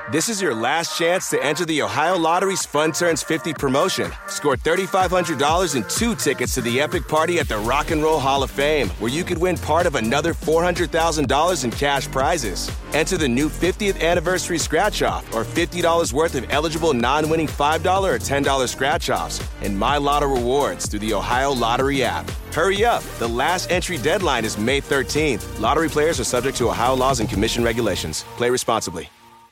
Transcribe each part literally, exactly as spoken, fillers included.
This is your last chance to enter the Ohio Lottery's Fun Turns fifty promotion. Score three thousand five hundred dollars and two tickets to the epic party at the Rock and Roll Hall of Fame, where you could win part of another four hundred thousand dollars in cash prizes. Enter the new fiftieth anniversary scratch-off or fifty dollars worth of eligible non-winning five dollars or ten dollars scratch-offs and My Lotto rewards through the Ohio Lottery app. Hurry up. The last entry deadline is May thirteenth. Lottery players are subject to Ohio laws and commission regulations. Play responsibly.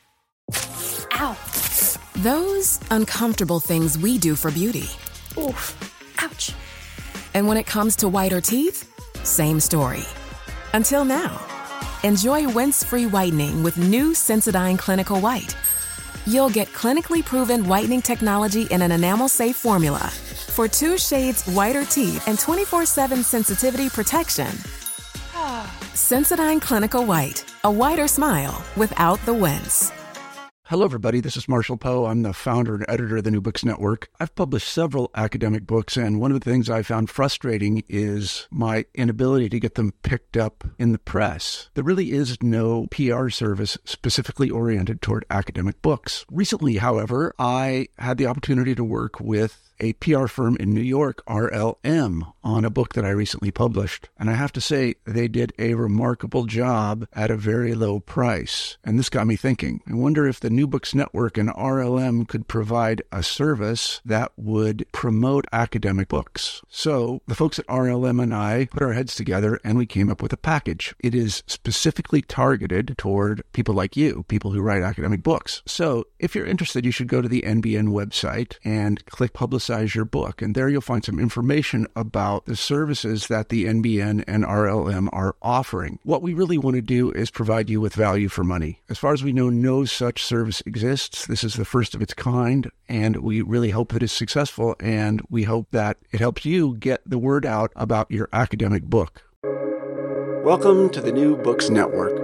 Ow. Those uncomfortable things we do for beauty. Oof. Ouch. And when it comes to whiter teeth, same story. Until now. Enjoy rinse-free whitening with new Sensodyne Clinical White. You'll get clinically proven whitening technology in an enamel-safe formula for two shades whiter teeth and twenty-four seven sensitivity protection. Sensodyne Clinical White. A whiter smile without the wince. Hello, everybody. This is Marshall Poe. I'm the founder and editor of the New Books Network. I've published several academic books, and one of the things I found frustrating is my inability to get them picked up in the press. There really is no P R service specifically oriented toward academic books. Recently, however, I had the opportunity to work with a P R firm in New York, R L M, on a book that I recently published. And I have to say, they did a remarkable job at a very low price. And this got me thinking. I wonder if the New Books Network and R L M could provide a service that would promote academic books. So the folks at R L M and I put our heads together and we came up with a package. It is specifically targeted toward people like you, people who write academic books. So if you're interested, you should go to the N B N website and click Publicize your book. And there you'll find some information about the services that the N B N and R L M are offering. What we really want to do is provide you with value for money. As far as we know, no such service exists. This is the first of its kind, and we really hope that it's successful, and we hope that it helps you get the word out about your academic book. Welcome to the New Books Network.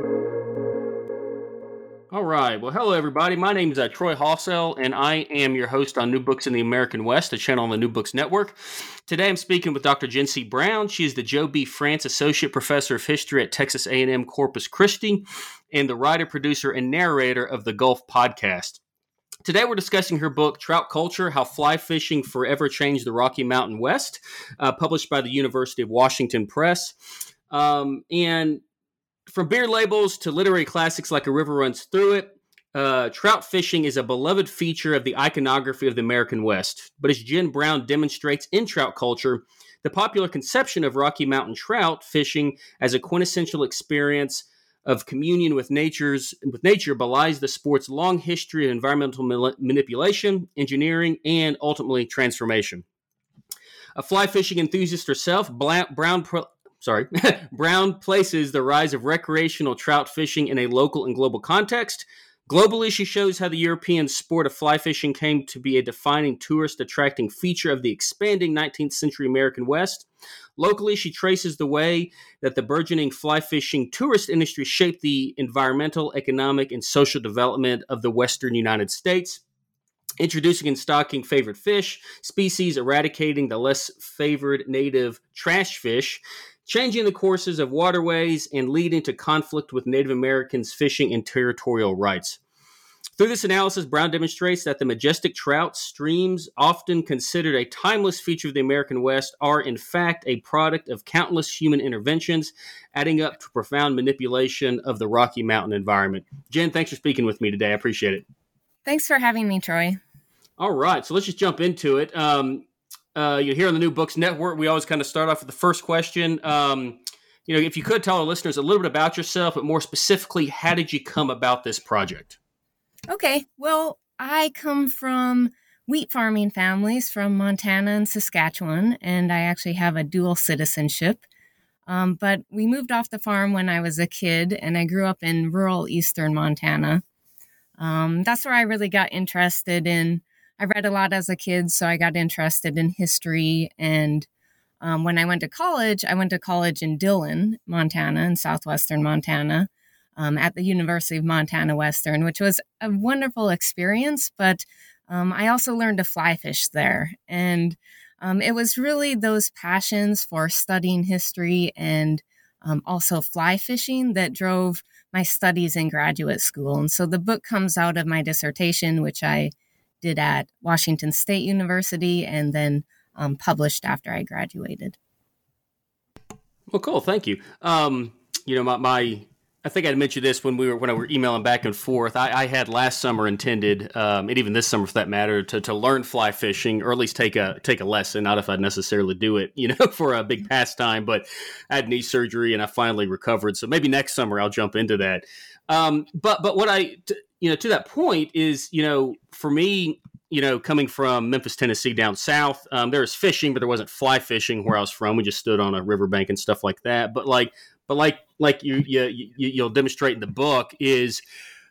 All right. Well, hello, everybody. My name is uh, Troy Hossell, and I am your host on New Books in the American West, a channel on the New Books Network. Today, I'm speaking with Doctor Jen C. Brown. She is the Joe B. France Associate Professor of History at Texas A and M Corpus Christi and the writer, producer, and narrator of the Gulf Podcast. Today, we're discussing her book, Trout Culture, How Fly Fishing Forever Changed the Rocky Mountain West, uh, published by the University of Washington Press. Um, and From beer labels to literary classics like A River Runs Through It, uh, trout fishing is a beloved feature of the iconography of the American West. But as Jen Brown demonstrates in Trout Culture, the popular conception of Rocky Mountain trout fishing as a quintessential experience of communion with nature's with nature belies the sport's long history of environmental mal- manipulation, engineering, and ultimately transformation. A fly fishing enthusiast herself, Brown Pro- Sorry, Brown places the rise of recreational trout fishing in a local and global context. Globally, she shows how the European sport of fly fishing came to be a defining tourist-attracting feature of the expanding nineteenth century American West. Locally, she traces the way that the burgeoning fly fishing tourist industry shaped the environmental, economic, and social development of the western United States. Introducing and stocking favorite fish, species eradicating the less favored native trash fish, changing the courses of waterways, and leading to conflict with Native Americans' fishing and territorial rights. Through this analysis, Brown demonstrates that the majestic trout streams, often considered a timeless feature of the American West, are in fact a product of countless human interventions, adding up to profound manipulation of the Rocky Mountain environment. Jen, thanks for speaking with me today. I appreciate it. Thanks for having me, Troy. All right, so let's just jump into it. Um, uh, you're here on the New Books Network. We always kind of start off with the first question. Um, you know, if you could tell our listeners a little bit about yourself, but more specifically, how did you come about this project? Okay, well, I come from wheat farming families from Montana and Saskatchewan, and I actually have a dual citizenship. Um, but we moved off the farm when I was a kid, and I grew up in rural eastern Montana. Um, that's where I really got interested in. I read a lot as a kid, so I got interested in history. And um, when I went to college, I went to college in Dillon, Montana, in southwestern Montana, um, at the University of Montana Western, which was a wonderful experience. But um, I also learned to fly fish there. And um, it was really those passions for studying history and um, also fly fishing that drove my studies in graduate school. And so the book comes out of my dissertation, which I did at Washington State University and then um, published after I graduated. Well, cool. Thank you. Um, you know, my, my, I think I mentioned this when we were, when I were emailing back and forth. I, I had last summer intended, um, and even this summer for that matter, to, to learn fly fishing, or at least take a, take a lesson. Not if I'd necessarily do it, you know, for a big pastime, but I had knee surgery and I finally recovered. So maybe next summer I'll jump into that. Um, but, but what I, t- you know, to that point is, you know, for me, you know, coming from Memphis, Tennessee down south, um, there was fishing, but there wasn't fly fishing where I was from. We just stood on a riverbank and stuff like that. But like, but like, like you, you, you you'll demonstrate in the book is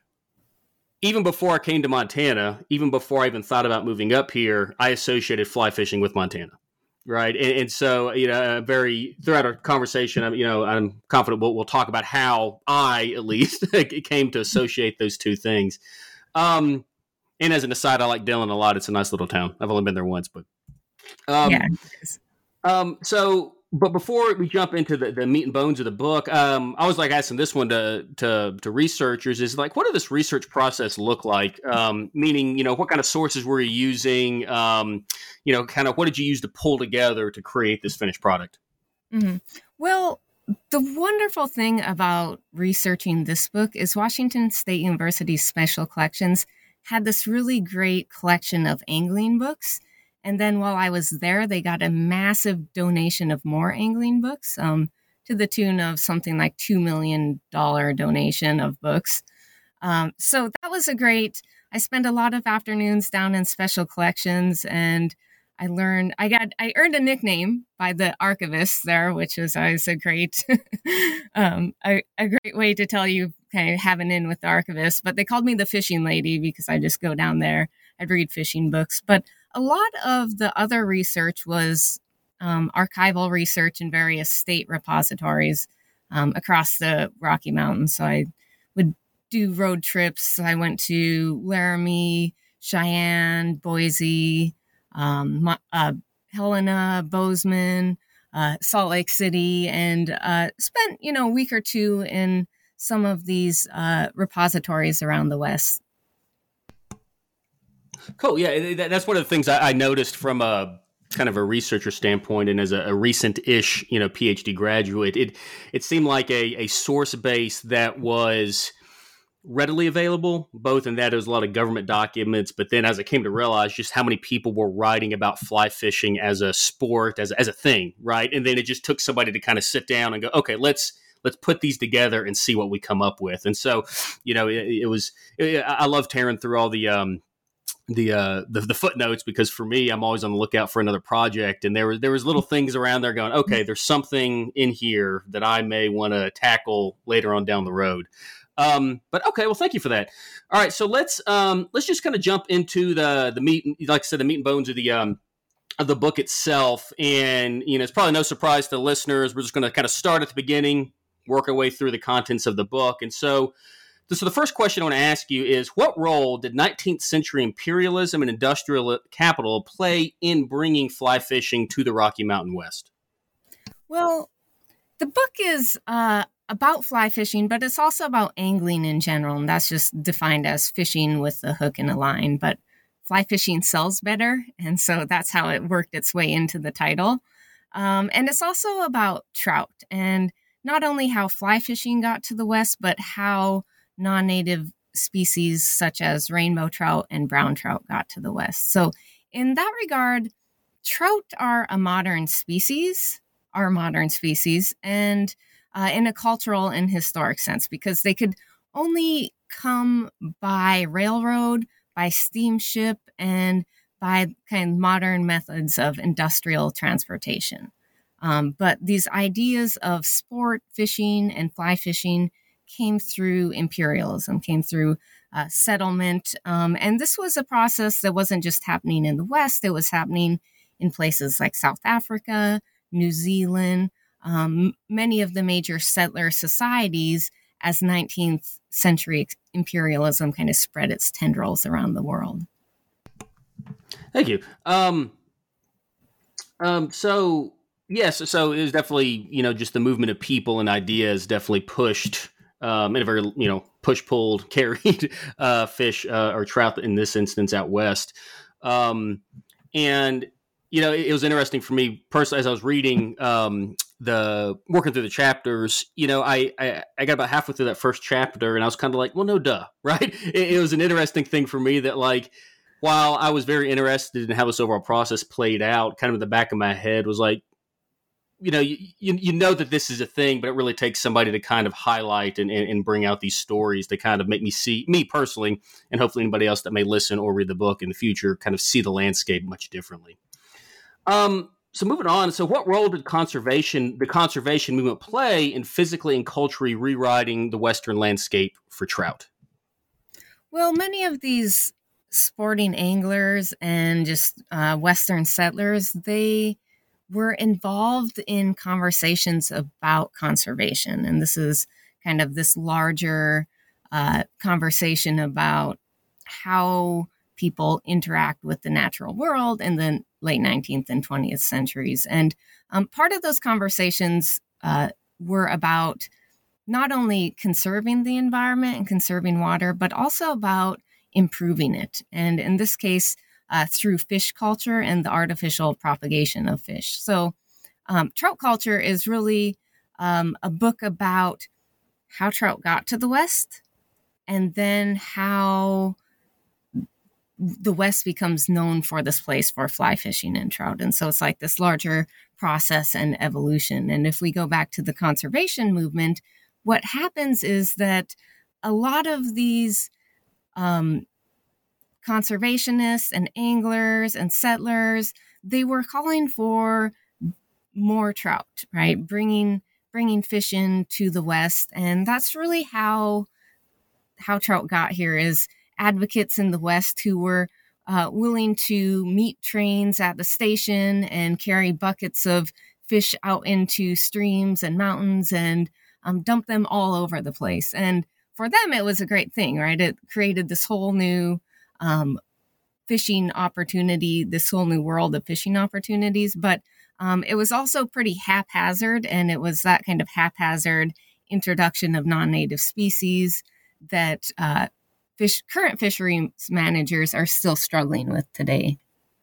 even before I came to Montana, even before I even thought about moving up here, I associated fly fishing with Montana. Right. And, and so, you know, very throughout our conversation, I'm, you know, I'm confident we'll, we'll talk about how I, at least, came to associate those two things. Um, And as an aside, I like Dillon a lot. It's a nice little town. I've only been there once, but um, yeah. Um, so, but before we jump into the, the meat and bones of the book, um, I was like asking this one to to to researchers is like, what did this research process look like? Um, meaning, you know, what kind of sources were you using? Um, you know, kind of what did you use to pull together to create this finished product? Mm-hmm. Well, the wonderful thing about researching this book is Washington State University's Special Collections had this really great collection of angling books. And then while I was there, they got a massive donation of more angling books, um, to the tune of something like two million dollars donation of books. Um, so that was a great, I spent a lot of afternoons down in Special Collections, and I learned, I got, I earned a nickname by the archivists there, which was always a great, um, a, a great way to tell you kind of have an in with the archivist, but they called me the fishing lady because I just go down there. I'd read fishing books, but a lot of the other research was um, archival research in various state repositories um, across the Rocky Mountains. So I would do road trips. I went to Laramie, Cheyenne, Boise, um, uh, Helena, Bozeman, uh, Salt Lake City, and uh, spent, you know, a week or two in some of these uh, repositories around the West. Cool. Yeah, that's one of the things I noticed from a kind of a researcher standpoint, and as a, a recent-ish, you know, PhD graduate, it it seemed like a, a source base that was readily available, both in that there was a lot of government documents, but then as I came to realize just how many people were writing about fly fishing as a sport, as as a thing, right? And then it just took somebody to kind of sit down and go, okay, let's let's put these together and see what we come up with. And so, you know, it, it was, it, I love tearing through all the, um, the, uh, the, the footnotes, because for me, I'm always on the lookout for another project. And there was, there was little things around there going, okay, there's something in here that I may want to tackle later on down the road. Um, but okay, well, thank you for that. All right. So let's, um, let's just kind of jump into the, the meat, like I said, the meat and bones of the, um, of the book itself. And, you know, it's probably no surprise to the listeners. We're just going to kind of start at the beginning, work our way through the contents of the book. And so, so the first question I want to ask you is, what role did nineteenth century imperialism and industrial capital play in bringing fly fishing to the Rocky Mountain West? Well, the book is uh, about fly fishing, but it's also about angling in general. And that's just defined as fishing with a hook and a line. But fly fishing sells better. And so that's how it worked its way into the title. Um, and it's also about trout, and not only how fly fishing got to the West, but how non-native species such as rainbow trout and brown trout got to the West. So in that regard, trout are a modern species, are modern species, and uh, in a cultural and historic sense, because they could only come by railroad, by steamship, and by kind of modern methods of industrial transportation. Um, but these ideas of sport fishing and fly fishing came through imperialism, came through uh, settlement. Um, and this was a process that wasn't just happening in the West, it was happening in places like South Africa, New Zealand, um, many of the major settler societies, as nineteenth century imperialism kind of spread its tendrils around the world. Thank you. Um, um, so, yes, so it was definitely, you know, just the movement of people and ideas definitely pushed um, in a very, you know, push-pulled, carried uh, fish uh, or trout in this instance out west. Um, and, you know, it, it was interesting for me personally as I was reading um, the, working through the chapters, you know, I, I, I got about halfway through that first chapter and I was kind of like, well, no, duh, right? It, it was an interesting thing for me that like, while I was very interested in how this overall process played out, kind of in the back of my head was like, you know, you, you, you know that this is a thing, but it really takes somebody to kind of highlight and, and, and bring out these stories to kind of make me see, me personally, and hopefully anybody else that may listen or read the book in the future, kind of see the landscape much differently. Um, so moving on, so what role did conservation, the conservation movement play in physically and culturally rewriting the Western landscape for trout? Well, many of these sporting anglers and just uh, Western settlers, they were involved in conversations about conservation. And this is kind of this larger uh, conversation about how people interact with the natural world in the late nineteenth and twentieth centuries. And um, part of those conversations uh, were about not only conserving the environment and conserving water, but also about improving it. And in this case, uh, through fish culture and the artificial propagation of fish. So um, Trout Culture is really um, a book about how trout got to the West and then how the West becomes known for this place for fly fishing and trout. And so it's like this larger process and evolution. And if we go back to the conservation movement, what happens is that a lot of these um, conservationists and anglers and settlers, they were calling for more trout, right? Bringing bringing fish in to the West. And that's really how, how trout got here, is advocates in the West who were uh, willing to meet trains at the station and carry buckets of fish out into streams and mountains and um, dump them all over the place. And for them, it was a great thing, right? It created this whole new um, fishing opportunity, this whole new world of fishing opportunities. But um, it was also pretty haphazard, and it was that kind of haphazard introduction of non-native species that uh, fish, current fisheries managers are still struggling with today.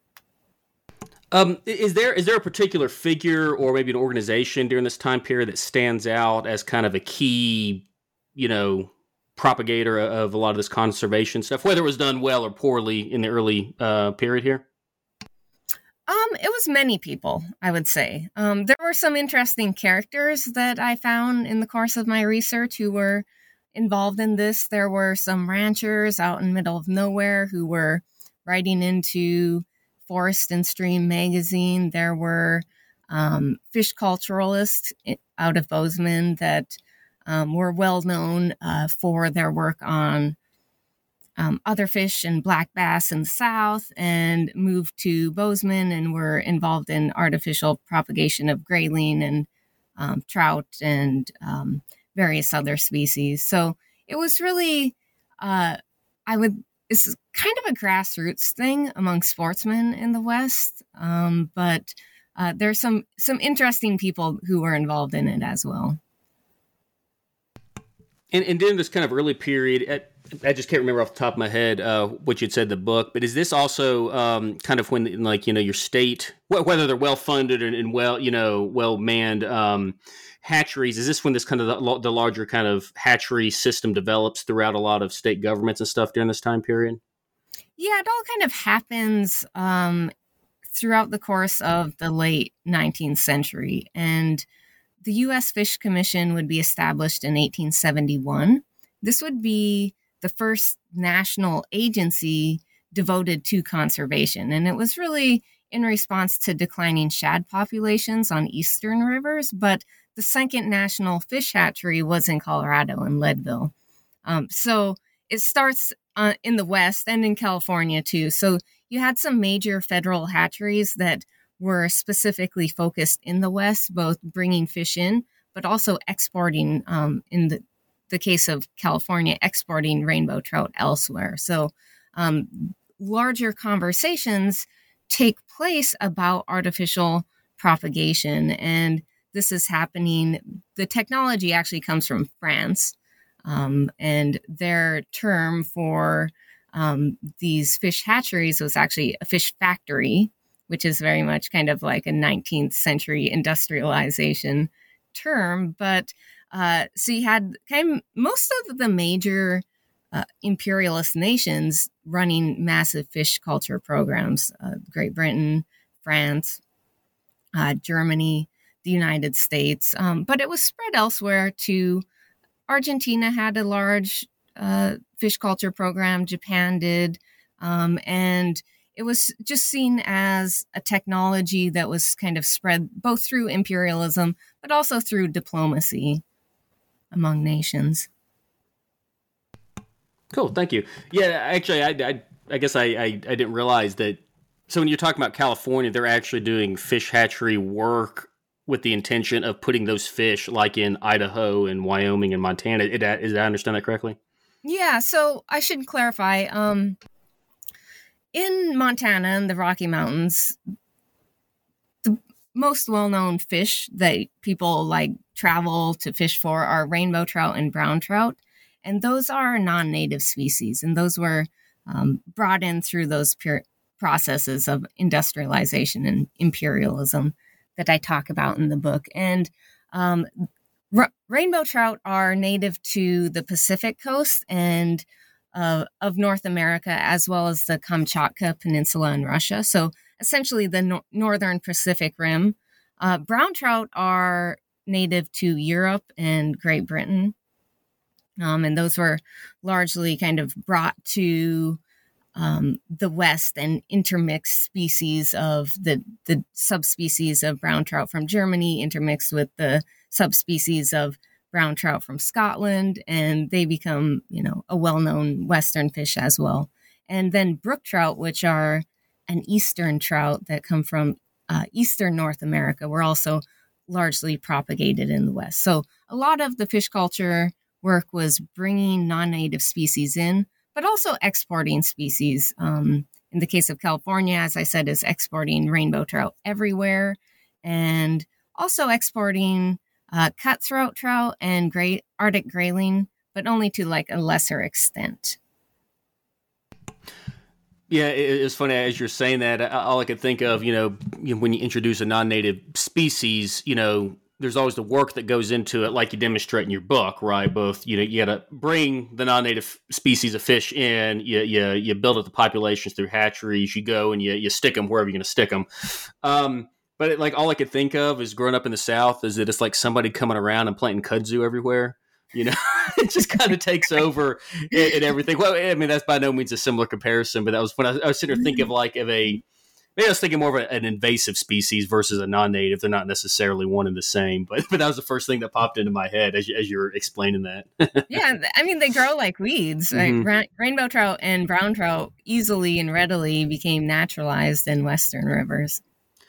Um, is there is there a particular figure or maybe an organization during this time period that stands out as kind of a key, you know, propagator of a lot of this conservation stuff, whether it was done well or poorly in the early uh, period here? Um, it was many people, I would say. Um, there were some interesting characters that I found in the course of my research who were involved in this. There were some ranchers out in the middle of nowhere who were writing into Forest and Stream magazine. There were um, fish culturalists out of Bozeman that um, were well known uh, for their work on um, other fish and black bass in the South, and moved to Bozeman and were involved in artificial propagation of grayling and um, trout and um, various other species. So it was really, uh, I would, it's kind of a grassroots thing among sportsmen in the West, um, but uh, there's some some interesting people who were involved in it as well. And, and during this kind of early period, at, I just can't remember off the top of my head uh, what you'd said in the book, but is this also um, kind of when, like, you know, your state, whether they're well funded and, and well, you know, well manned um, hatcheries, is this when this kind of the, the larger kind of hatchery system develops throughout a lot of state governments and stuff during this time period? Yeah, it all kind of happens um, throughout the course of the late nineteenth century. And the U S Fish Commission would be established in eighteen seventy-one. This would be the first national agency devoted to conservation. And it was really in response to declining shad populations on eastern rivers. But the second national fish hatchery was in Colorado, in Leadville. Um, so it starts uh, in the West and in California, too. So you had some major federal hatcheries that were specifically focused in the West, both bringing fish in, but also exporting, um, in the, the case of California, exporting rainbow trout elsewhere. So um, larger conversations take place about artificial propagation. And this is happening. The technology actually comes from France. Um, and their term for um, these fish hatcheries was actually a fish factory, which is very much kind of like a nineteenth century industrialization term. But uh, so you had kind of most of the major uh, imperialist nations running massive fish culture programs, uh, Great Britain, France, uh, Germany, the United States. Um, but it was spread elsewhere too. Argentina had a large uh, fish culture program. Japan did. Um, and it was just seen as a technology that was kind of spread both through imperialism, but also through diplomacy among nations. Cool. Thank you. Yeah, actually, I, I, I guess I, I, I didn't realize that. So when you're talking about California, they're actually doing fish hatchery work with the intention of putting those fish like in Idaho and Wyoming and Montana. Is that, is that I understand that correctly? Yeah. So I should clarify. Um, in Montana and the Rocky Mountains, the most well-known fish that people like travel to fish for are rainbow trout and brown trout. And those are non-native species. And those were um, brought in through those pure processes of industrialization and imperialism that I talk about in the book. And um, r- rainbow trout are native to the Pacific coast and uh, of North America, as well as the Kamchatka Peninsula in Russia. So essentially the no- northern Pacific Rim. Uh, brown trout are native to Europe and Great Britain. Um, and those were largely kind of brought to Um, the West and intermixed species of the, the subspecies of brown trout from Germany intermixed with the subspecies of brown trout from Scotland, and they become, you know, a well-known Western fish as well. And then brook trout, which are an Eastern trout that come from uh, Eastern North America, were also largely propagated in the West. So a lot of the fish culture work was bringing non-native species in, but also exporting species. Um, in the case of California, as I said, is exporting rainbow trout everywhere, and also exporting uh, cutthroat trout and great Arctic grayling, but only to like a lesser extent. Yeah, it's funny as you're saying that. All I could think of, you know, when you introduce a non-native species, you know, there's always the work that goes into it, like you demonstrate in your book, right? Both, you know, you got to bring the non-native species of fish in, you you, you build up the populations through hatcheries, you go and you you stick them wherever you're going to stick them. Um, but it, like all I could think of is growing up in the South is that it's like somebody coming around and planting kudzu everywhere. You know, it just kind of takes over and, and everything. Well, I mean, that's by no means a similar comparison, but that was when I, I was sitting there thinking of like of a, maybe I was thinking more of a, an invasive species versus a non-native. They're not necessarily one and the same, but but that was the first thing that popped into my head as you, as you were explaining that. Yeah, I mean, they grow like weeds. Right? Mm-hmm. Ra- rainbow trout and brown trout easily and readily became naturalized in Western rivers.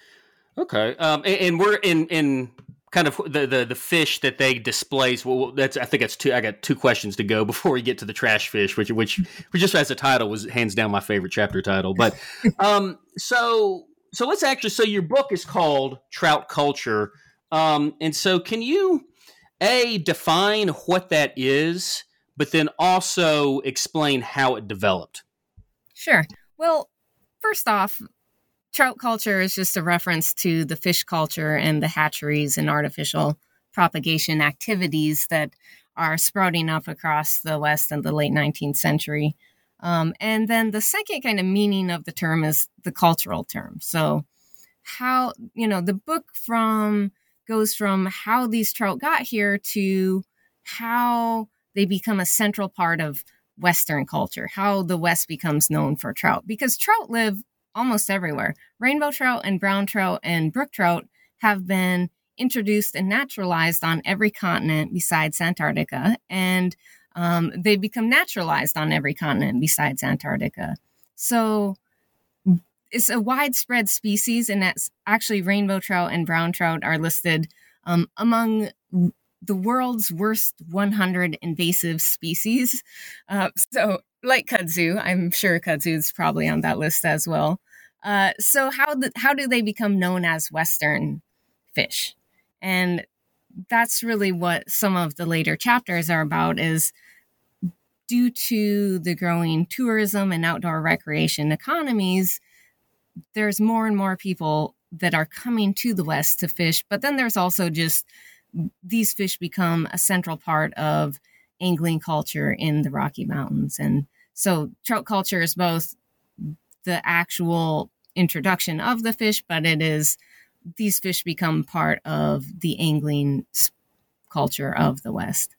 Okay, um, and, and we're in in. kind of the, the the fish that they displace. Well, that's I think that's two. I got two questions to go before we get to the trash fish, which which, which just as a title was hands down my favorite chapter title. But um, so so let's actually. So your book is called Trout Culture, um, and so can you a define what that is, but then also explain how it developed? Sure. Well, first off, trout culture is just a reference to the fish culture and the hatcheries and artificial propagation activities that are sprouting up across the West in the late nineteenth century. Um, and then the second kind of meaning of the term is the cultural term. So how, you know, the book from goes from how these trout got here to how they become a central part of Western culture, how the West becomes known for trout, because trout live almost everywhere. Rainbow trout and brown trout and brook trout have been introduced and naturalized on every continent besides Antarctica, and um, they become naturalized on every continent besides Antarctica. So it's a widespread species, and that's actually rainbow trout and brown trout are listed um, among the world's worst one hundred invasive species. Uh, so like kudzu, I'm sure kudzu is probably on that list as well. Uh, so how the, how do they become known as Western fish? And that's really what some of the later chapters are about, is due to the growing tourism and outdoor recreation economies, there's more and more people that are coming to the West to fish. But then there's also just these fish become a central part of angling culture in the Rocky Mountains. And so trout culture is both the actual introduction of the fish, but it is these fish become part of the angling culture of the West.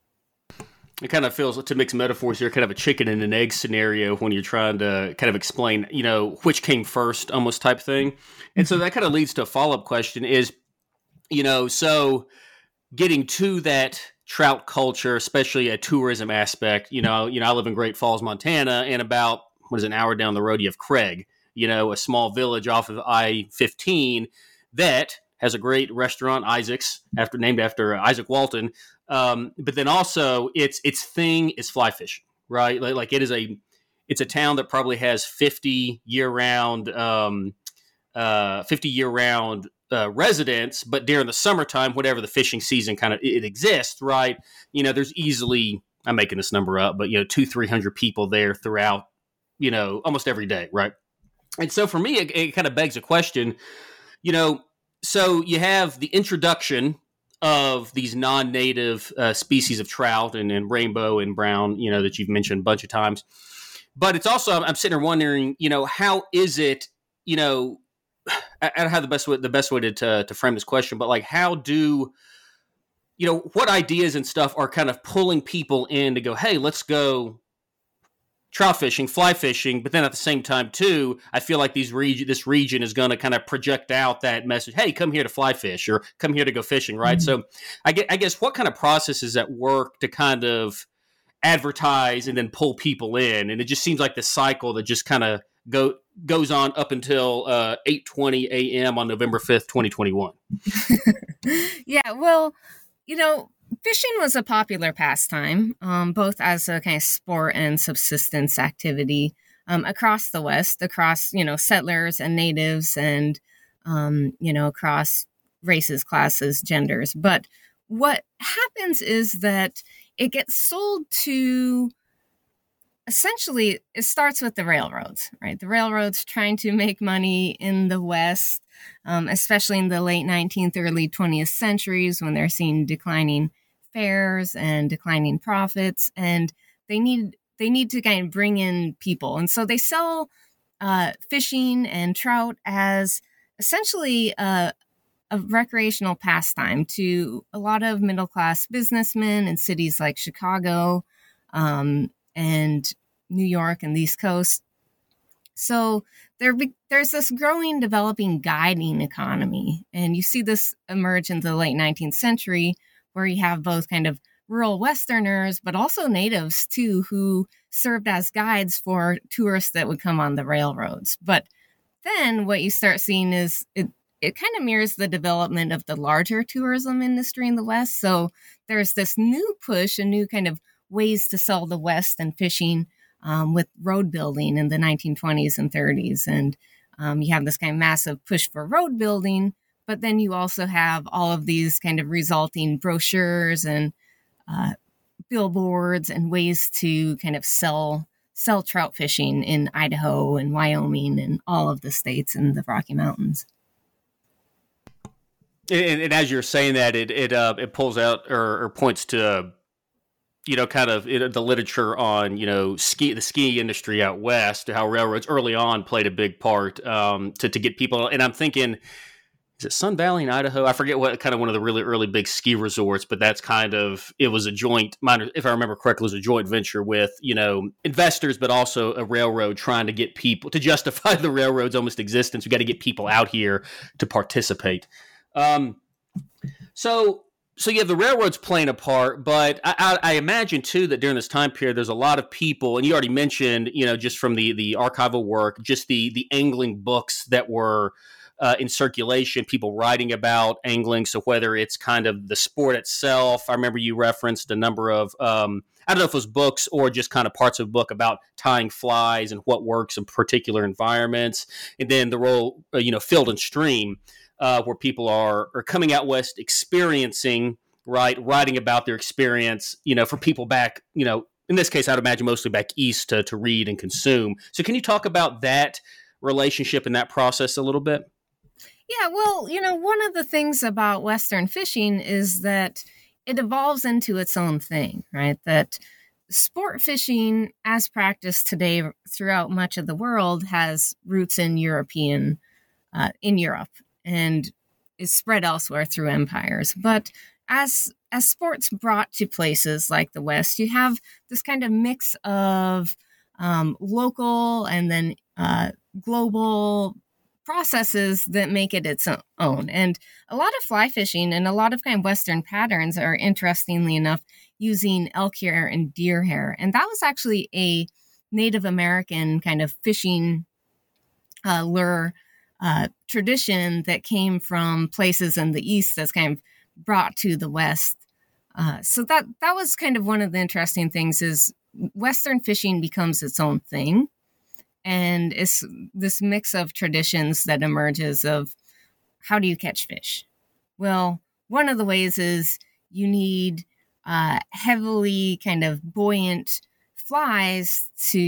It kind of feels, to mix metaphors here, kind of a chicken and an egg scenario when you're trying to kind of explain, you know, which came first, almost type thing. And so that kind of leads to a follow-up question is, you know, so getting to that trout culture, especially a tourism aspect, you know, you know, I live in Great Falls, Montana, and about, what is it, an hour down the road, you have Craig, you know, a small village off of I fifteen that has a great restaurant, Isaac's, after named after Isaac Walton. Um, but then also its its thing is fly fishing, right? Like, like it is a it's a town that probably has fifty year round um, uh, fifty year round uh, residents, but during the summertime, whatever the fishing season kind of it exists, right? You know, there's easily, I'm making this number up, but you know, two three hundred people there throughout, you know, almost every day, right? And so for me, it, it kind of begs a question, you know. So you have the introduction of these non-native uh, species of trout and, and rainbow and brown, you know, that you've mentioned a bunch of times. But it's also, I'm sitting there wondering, you know, how is it, you know, I, I don't have the best way, the best way to, to to frame this question, but like, how do, you know, what ideas and stuff are kind of pulling people in to go, hey, let's go trout fishing, fly fishing, but then at the same time too, I feel like these region, this region is going to kind of project out that message. Hey, come here to fly fish, or come here to go fishing, right? Mm-hmm. So, I guess, I guess what kind of processes at work to kind of advertise and then pull people in, and it just seems like the cycle that just kind of go goes on up until uh, eight twenty a.m. on November fifth, twenty twenty-one. Yeah, well, you know. Fishing was a popular pastime, um, both as a kind of sport and subsistence activity um, across the West, across, you know, settlers and natives and, um, you know, across races, classes, genders. But what happens is that it gets sold to, essentially, it starts with the railroads, right? The railroads trying to make money in the West, um, especially in the late nineteenth, early twentieth centuries when they're seeing declining fares and declining profits, and they need they need to kind of bring in people, and so they sell uh, fishing and trout as essentially a, a recreational pastime to a lot of middle class businessmen in cities like Chicago um, and New York and the East Coast. So there there's this growing, developing guiding economy, and you see this emerge in the late nineteenth century, where you have both kind of rural Westerners, but also natives too, who served as guides for tourists that would come on the railroads. But then what you start seeing is it, it kind of mirrors the development of the larger tourism industry in the West. So there's this new push, a new kind of ways to sell the West and fishing um, with road building in the nineteen twenties and thirties. And um, you have this kind of massive push for road building. But then you also have all of these kind of resulting brochures and uh, billboards and ways to kind of sell sell trout fishing in Idaho and Wyoming and all of the states in the Rocky Mountains. And, and as you're saying that, it it uh, it pulls out or, or points to, uh, you know, kind of it, the literature on, you know, ski the ski industry out west, how railroads early on played a big part um, to to get people. And I'm thinking, is it Sun Valley in Idaho? I forget what kind of one of the really early big ski resorts, but that's kind of, it was a joint, if I remember correctly, it was a joint venture with, you know, investors, but also a railroad trying to get people, to justify the railroad's almost existence. We got to get people out here to participate. Um, so, so you have the railroads playing a part, but I, I, I imagine too that during this time period, there's a lot of people, and you already mentioned, you know, just from the, the archival work, just the, the angling books that were Uh, in circulation, people writing about angling. So whether it's kind of the sport itself, I remember you referenced a number of, um, I don't know if it was books or just kind of parts of a book about tying flies and what works in particular environments. And then the role, uh, you know, field and stream. uh, where people are, are coming out west experiencing, right, writing about their experience, you know, for people back, you know, in this case, I'd imagine mostly back east to, to read and consume. So can you talk about that relationship and that process a little bit? Yeah, well, you know, one of the things about Western fishing is that it evolves into its own thing, right? That sport fishing, as practiced today throughout much of the world, has roots in European, uh, in Europe, and is spread elsewhere through empires. But as as sports brought to places like the West, you have this kind of mix of um, local and then uh, global processes that make it its own. And a lot of fly fishing and a lot of kind of Western patterns are, interestingly enough, using elk hair and deer hair. And that was actually a Native American kind of fishing uh, lure uh, tradition that came from places in the East that's kind of brought to the West. Uh, so that that was kind of one of the interesting things is Western fishing becomes its own thing. And it's this mix of traditions that emerges of how do you catch fish? Well, one of the ways is you need uh, heavily kind of buoyant flies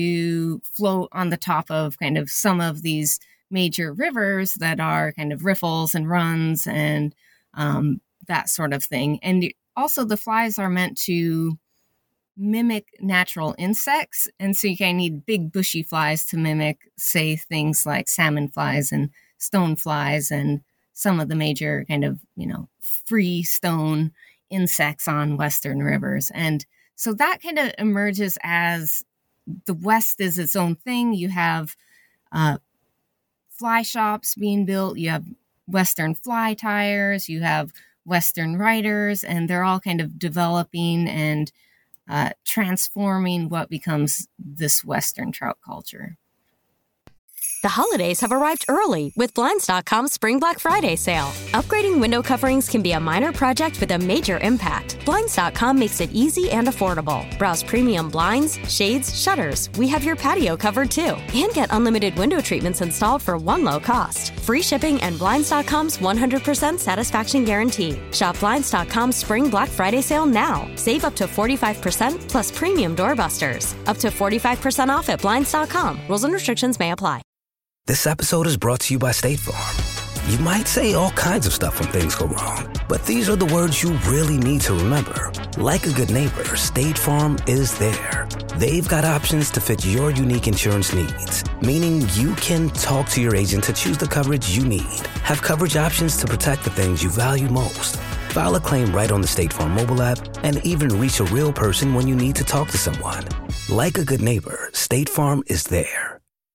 to float on the top of kind of some of these major rivers that are kind of riffles and runs and um, that sort of thing. And also the flies are meant to mimic natural insects. And so you kind of need big bushy flies to mimic, say, things like salmon flies and stone flies and some of the major kind of, you know, free stone insects on Western rivers. And so that kind of emerges as the West is its own thing. You have uh, fly shops being built. You have Western fly tires. You have Western writers, and they're all kind of developing and uh, transforming what becomes this Western trout culture. The holidays have arrived early with Blinds dot com's Spring Black Friday sale. Upgrading window coverings can be a minor project with a major impact. Blinds dot com makes it easy and affordable. Browse premium blinds, shades, shutters. We have your patio covered too. And get unlimited window treatments installed for one low cost. Free shipping and Blinds dot com's one hundred percent satisfaction guarantee. Shop Blinds dot com's Spring Black Friday sale now. Save up to forty-five percent plus premium doorbusters. Up to forty-five percent off at Blinds dot com. Rules and restrictions may apply. This episode is brought to you by State Farm. You might say all kinds of stuff when things go wrong, but these are the words you really need to remember. Like a good neighbor, State Farm is there. They've got options to fit your unique insurance needs, meaning you can talk to your agent to choose the coverage you need, have coverage options to protect the things you value most, file a claim right on the State Farm mobile app, and even reach a real person when you need to talk to someone. Like a good neighbor, State Farm is there.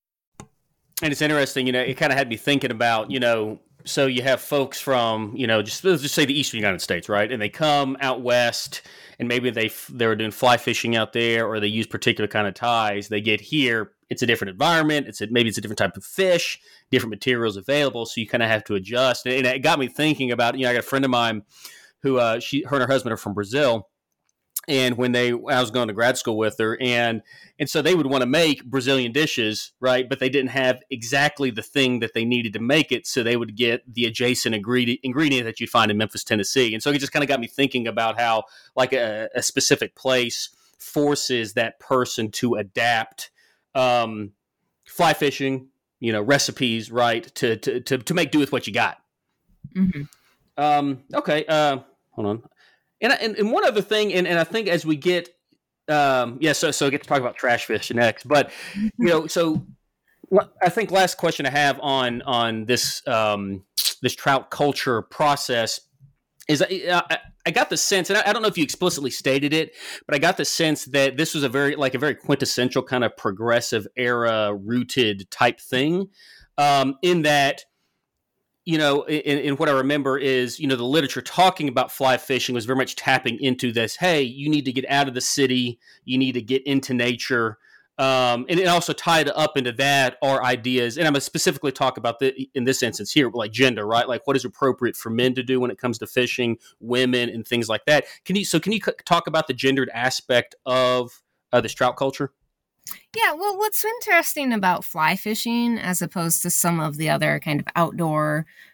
And it's interesting, you know, it kind of had me thinking about, you know, so you have folks from, you know, just let's just say the Eastern United States, right? And they come out west and maybe they they were doing fly fishing out there or they use particular kind of ties. They get here, it's a different environment. It's a, maybe it's a different type of fish, different materials available. So you kind of have to adjust. And it got me thinking about, you know, I got a friend of mine who, uh, she, her and her husband are from Brazil. And when they, I was going to grad school with her, and and so they would want to make Brazilian dishes, right? But they didn't have exactly the thing that they needed to make it, so they would get the adjacent ingredient ingredient that you'd find in Memphis, Tennessee. And so it just kind of got me thinking about how, like, a, a specific place forces that person to adapt um, fly fishing, you know, recipes, right, to to to, to make do with what you got. Mm-hmm. Um, okay, uh, hold on. And, and and one other thing, and, and I think as we get, um, yeah, so so I get to talk about trash fish next, but you know, so I think last question I have on on this um, this trout culture process is I, I, I got the sense, and I, I don't know if you explicitly stated it, but I got the sense that this was a very like a very quintessential kind of progressive era rooted type thing, um, in that. You know, in, in what I remember is, you know, the literature talking about fly fishing was very much tapping into this, hey, you need to get out of the city, you need to get into nature. Um, and it also tied up into that are ideas, and I'm going to specifically talk about the, in this instance here, like gender, right? Like what is appropriate for men to do when it comes to fishing, women, and things like that. Can you, so can you talk about the gendered aspect of uh, this trout culture? Yeah, well, what's interesting about fly fishing as opposed to some of the other kind of outdoor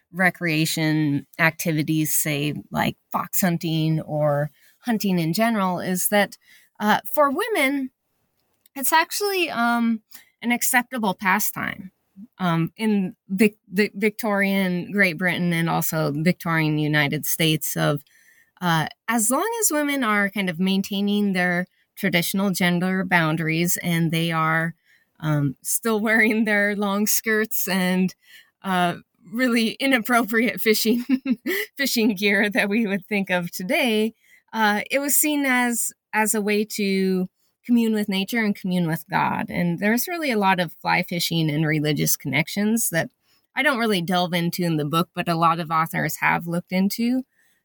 recreation activities, say like fox hunting or hunting in general, is that uh, for women, it's actually um, an acceptable pastime um, in Vic- the Victorian Great Britain and also Victorian United States. Of uh, as long as women are kind of maintaining their traditional gender boundaries and they are um, still wearing their long skirts and uh, really inappropriate fishing fishing gear that we would think of today, uh, it was seen as as a way to commune with nature and commune with God. And there's really a lot of fly fishing and religious connections that I don't really delve into in the book, but a lot of authors have looked into.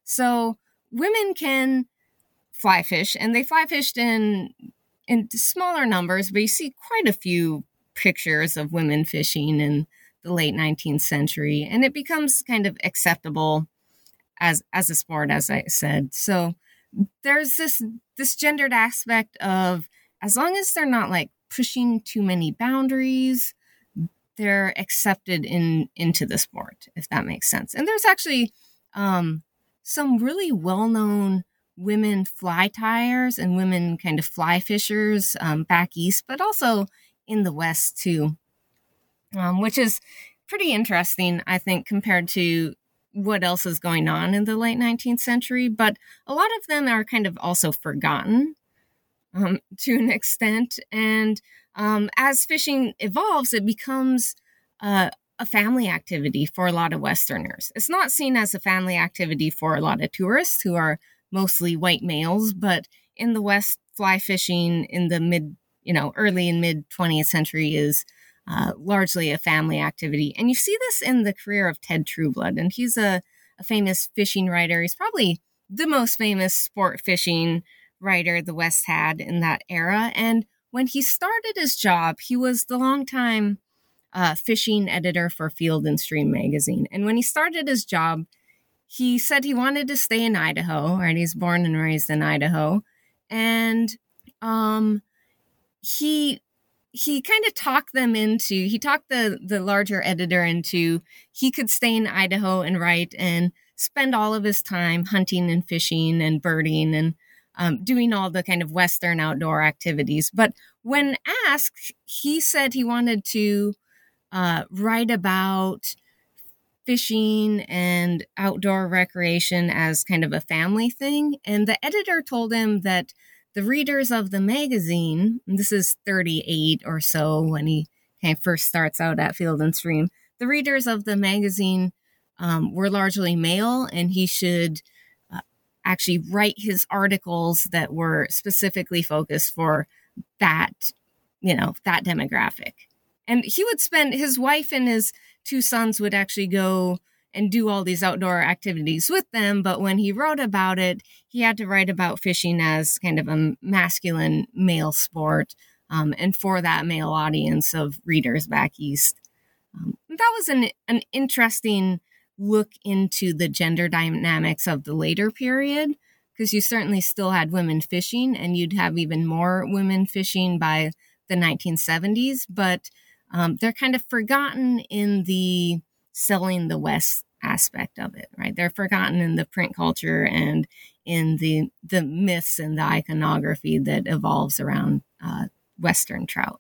So women can fly fish, and they fly fished in in smaller numbers, but you see quite a few pictures of women fishing in the late nineteenth century, and it becomes kind of acceptable as as a sport, as I said. So there's this this gendered aspect of, as long as they're not like pushing too many boundaries, they're accepted in into the sport, if that makes sense. And there's actually um, some really well-known women fly tyers and women kind of fly fishers um, back east, but also in the West too, um, which is pretty interesting, I think, compared to what else is going on in the late nineteenth century. But a lot of them are kind of also forgotten um, to an extent. And um, as fishing evolves, it becomes uh, a family activity for a lot of Westerners. It's not seen as a family activity for a lot of tourists who are mostly white males, but in the West, fly fishing in the mid, you know, early and mid twentieth century is uh, largely a family activity. And you see this in the career of Ted Trueblood, and he's a, a famous fishing writer. He's probably the most famous sport fishing writer the West had in that era. And when he started his job, he was the longtime uh, fishing editor for Field and Stream magazine. And when he started his job, he said he wanted to stay in Idaho, right? He's born and raised in Idaho. And um, he he kind of talked them into, he talked the, the larger editor into, he could stay in Idaho and write and spend all of his time hunting and fishing and birding and um, doing all the kind of Western outdoor activities. But when asked, he said he wanted to uh, write about fishing and outdoor recreation as kind of a family thing. And the editor told him that the readers of the magazine, and this is thirty-eight or so when he kind of first starts out at Field and Stream, the readers of the magazine um, were largely male, and he should uh, actually write his articles that were specifically focused for that, you know, that demographic. And he would spend, his wife and his two sons would actually go and do all these outdoor activities with them. But when he wrote about it, he had to write about fishing as kind of a masculine male sport, um, and for that male audience of readers back east. Um, that was an, an interesting look into the gender dynamics of the later period, because you certainly still had women fishing, and you'd have even more women fishing by the nineteen seventies. But um, they're kind of forgotten in the selling the West aspect of it, right? They're forgotten in the print culture and in the the myths and the iconography that evolves around uh, Western trout.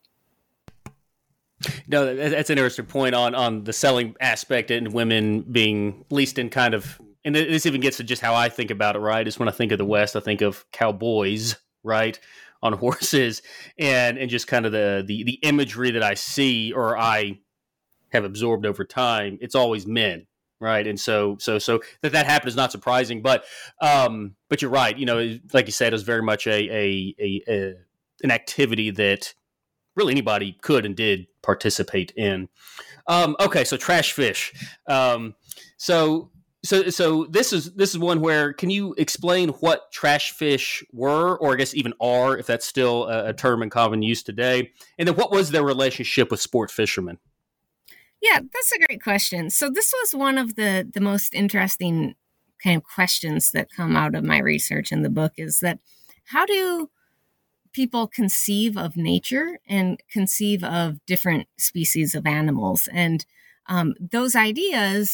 No, that's an interesting point on, on the selling aspect and women being, at least in kind of, and this even gets to just how I think about it, right? Is when I think of the West, I think of cowboys, right, on horses, and and just kind of the the, the imagery that I see or I have absorbed over time. It's always men, right? And so so so that that happened is not surprising, but um, but you're right. You know, like you said, it was very much a a, a, a an activity that really anybody could and did participate in. Um, okay, so trash fish. Um, so so so this is this is one where, can you explain what trash fish were, or I guess even are, if that's still a, a term in common use today? And then what was their relationship with sport fishermen? Yeah, that's a great question. So this was one of the the most interesting kind of questions that come out of my research in the book, is that how do people conceive of nature and conceive of different species of animals? And um, those ideas